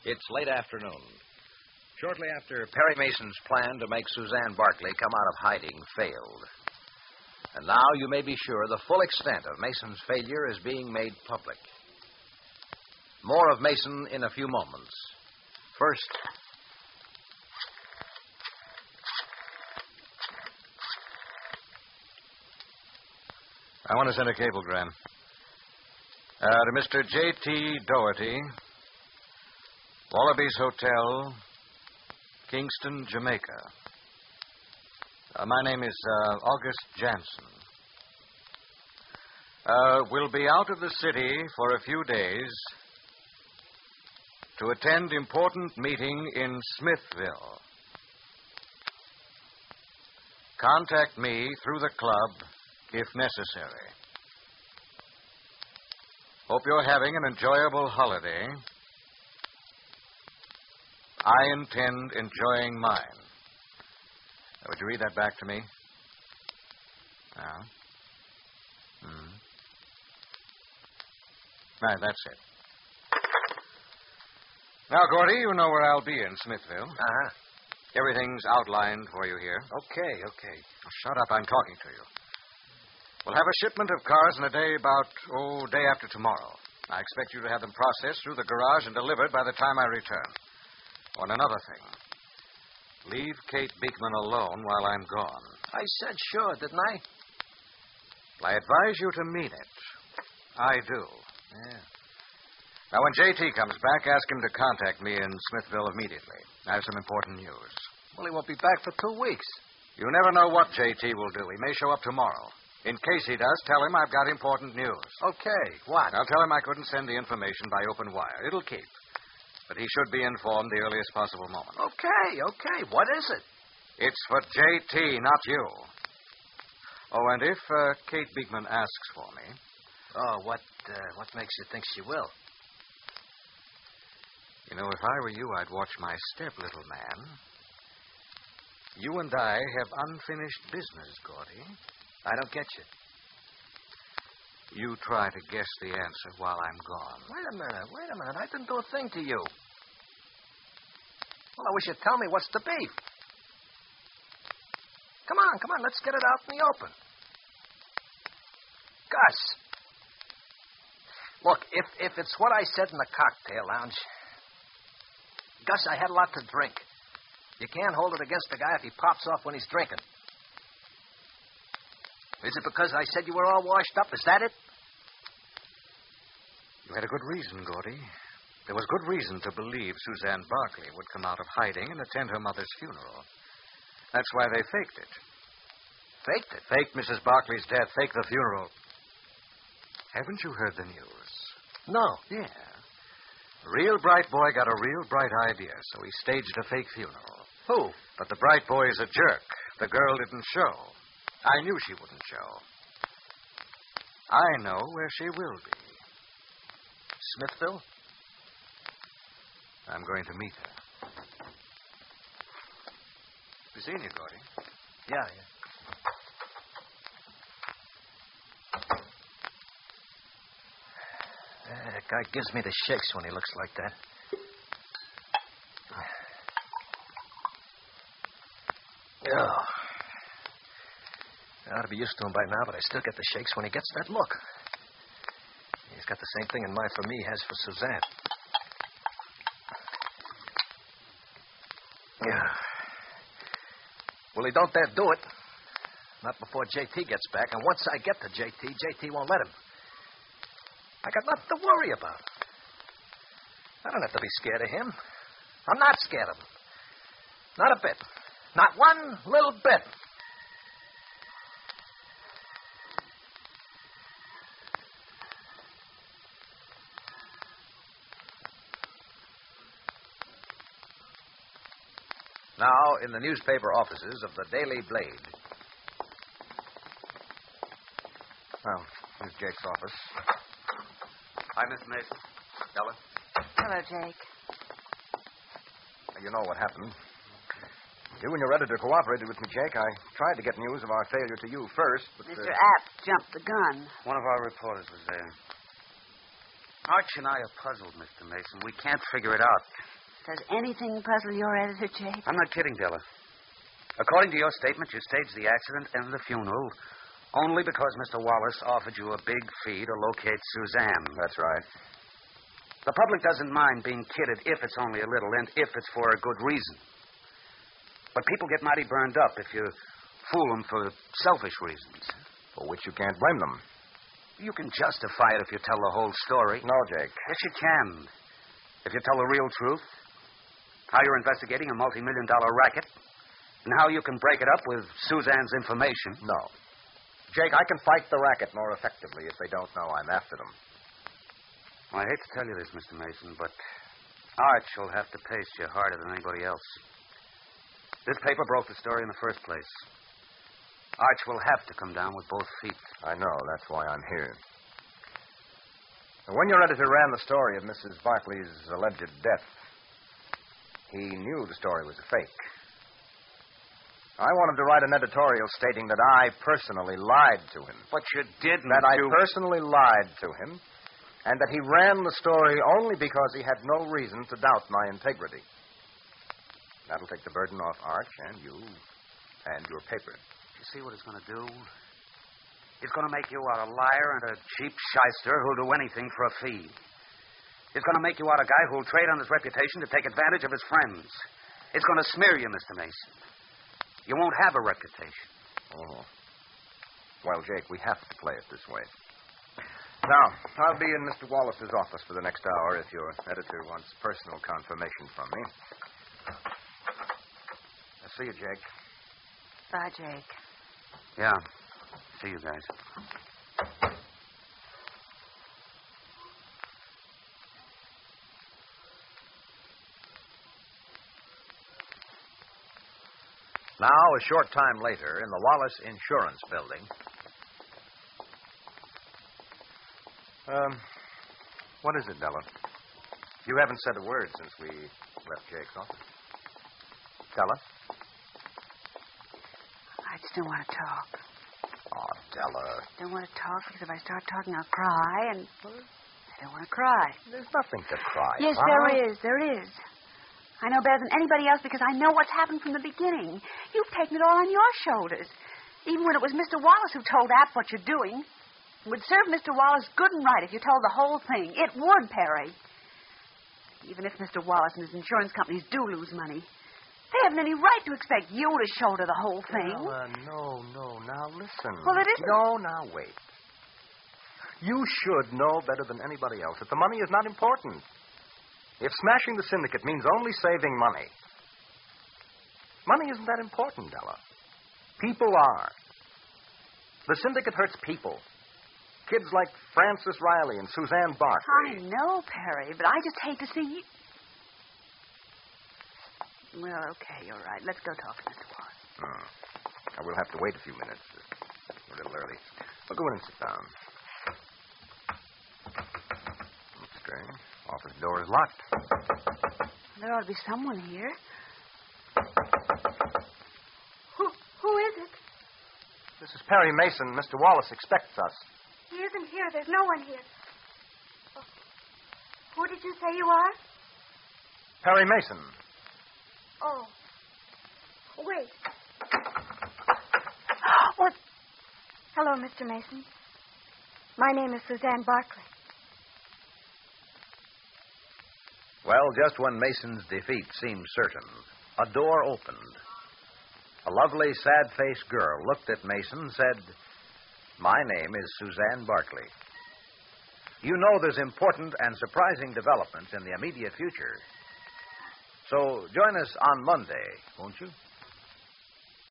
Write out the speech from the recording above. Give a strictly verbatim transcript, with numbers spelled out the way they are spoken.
It's late afternoon. Shortly after Perry Mason's plan to make Suzanne Barkley come out of hiding failed. And now you may be sure the full extent of Mason's failure is being made public. More of Mason in a few moments. First... I want to send a cablegram. Uh, to Mister J T. Doherty, Wallabies Hotel, Kingston, Jamaica. Uh, my name is uh, August Jansen. Uh, we'll be out of the city for a few days to attend important meeting in Smithville. Contact me through the club if necessary. Hope you're having an enjoyable holiday. I intend enjoying mine. Would you read that back to me? Yeah. Hmm. Right, that's it. Now, Gordy, you know where I'll be in Smithville. Uh-huh. Everything's outlined for you here. Okay, okay. Well, shut up, I'm talking to you. We'll have a shipment of cars in a day about, oh, day after tomorrow. I expect you to have them processed through the garage and delivered by the time I return. Oh, and another thing. Leave Kate Beekman alone while I'm gone. I said sure, didn't I? I advise you to mean it. I do. Yeah. Now, when J T comes back, ask him to contact me in Smithville immediately. I have some important news. Well, he won't be back for two weeks. You never know what J T will do. He may show up tomorrow. In case he does, tell him I've got important news. Okay, what? I'll tell him I couldn't send the information by open wire. It'll keep. But he should be informed the earliest possible moment. Okay, okay. What is it? It's for J T, not you. Oh, and if uh, Kate Beekman asks for me... Oh, what uh, what makes you think she will? You know, if I were you, I'd watch my step, little man. You and I have unfinished business, Gordy. I don't get you. You try to guess the answer while I'm gone. Wait a minute, wait a minute. I didn't do a thing to you. Well, I wish you'd tell me what's the beef. Come on, come on, let's get it out in the open. Gus. Look, if, if it's what I said in the cocktail lounge... Gus, I had a lot to drink. You can't hold it against a guy if he pops off when he's drinking. Is it because I said you were all washed up? Is that it? You had a good reason, Gordy. There was good reason to believe Suzanne Barkley would come out of hiding and attend her mother's funeral. That's why they faked it. Faked it? Faked Missus Barkley's death, faked the funeral. Haven't you heard the news? No. Yeah. A real bright boy got a real bright idea, so he staged a fake funeral. Who? But the bright boy is a jerk. The girl didn't show. I knew she wouldn't show. I know where she will be. Smithville? I'm going to meet her. You seen you, Gordy? Yeah, yeah. Uh, that guy gives me the shakes when he looks like that. Oh. I ought to be used to him by now, but I still get the shakes when he gets that look. He's got the same thing in mind for me he has for Suzanne. Yeah. Well, he don't dare do it. Not before J T gets back. And once I get to J T, J T won't let him. I got nothing to worry about. I don't have to be scared of him. I'm not scared of him. Not a bit. Not one little bit. Now, in the newspaper offices of the Daily Blade. Well, here's Jake's office. Hi, Miss Mason. Ellen. Hello, Jake. You know what happened. You and your editor cooperated with me, Jake. I tried to get news of our failure to you first, but... Mister Uh... App jumped the gun. One of our reporters was there. Arch and I are puzzled, Mister Mason. We can't figure it out. Does anything puzzle your editor, Jake? I'm not kidding, Della. According to your statement, you staged the accident and the funeral only because Mister Wallace offered you a big fee to locate Suzanne. That's right. The public doesn't mind being kidded if it's only a little and if it's for a good reason. But people get mighty burned up if you fool them for selfish reasons. For which you can't blame them. You can justify it if you tell the whole story. No, Jake. Yes, you can. If you tell the real truth, how you're investigating a multi-million dollar racket, and how you can break it up with Suzanne's information. No. Jake, I can fight the racket more effectively if they don't know I'm after them. Well, I hate to tell you this, Mister Mason, but Arch will have to pace you harder than anybody else. This paper broke the story in the first place. Arch will have to come down with both feet. I know. That's why I'm here. When your editor ran the story of Missus Barkley's alleged death, he knew the story was a fake. I wanted to write an editorial stating that I personally lied to him. But you didn't. That I you... personally lied to him, and that he ran the story only because he had no reason to doubt my integrity. That'll take the burden off Arch and you and your paper. You see what it's going to do? It's going to make you out a liar and a cheap shyster who'll do anything for a fee. It's going to make you out a guy who'll trade on his reputation to take advantage of his friends. It's going to smear you, Mister Mason. You won't have a reputation. Oh. Well, Jake, we have to play it this way. Now, I'll be in Mister Wallace's office for the next hour if your editor wants personal confirmation from me. I'll see you, Jake. Bye, Jake. Yeah. See you guys. Now, a short time later, in the Wallace Insurance Building. Um, what is it, Della? You haven't said a word since we left Jake's office. Della? I just don't want to talk. Oh, Della. I don't want to talk because if I start talking, I'll cry, and I don't want to cry. There's nothing to cry Yes, about. there is. There is. I know better than anybody else because I know what's happened from the beginning. You've taken it all on your shoulders. Even when it was Mister Wallace who told App what you're doing. It would serve Mister Wallace good and right if you told the whole thing. It would, Perry. Even if Mister Wallace and his insurance companies do lose money, they haven't any right to expect you to shoulder the whole thing. Della, no, no. Now, listen. Well, it isn't. No, now, wait. You should know better than anybody else that the money is not important. If smashing the syndicate means only saving money, money isn't that important, Della. People are. The syndicate hurts people. Kids like Francis Riley and Suzanne Barkley. I know, Perry, but I just hate to see you. Well, okay, you're right. Let's go talk to Mister Wallace. Hmm. I will have to wait a few minutes. It's a little early. Well, go in and sit down. That's strange. Office door is locked. There ought to be someone here. Who, who is it? This is Perry Mason. Mister Wallace expects us. He isn't here. There's no one here. Oh. Who did you say you are? Perry Mason. Oh. Wait. What? Hello, Mister Mason. My name is Suzanne Barkley. Well, just when Mason's defeat seemed certain, a door opened. A lovely, sad-faced girl looked at Mason and said, "My name is Suzanne Barkley. You know there's important and surprising developments in the immediate future. So join us on Monday, won't you?"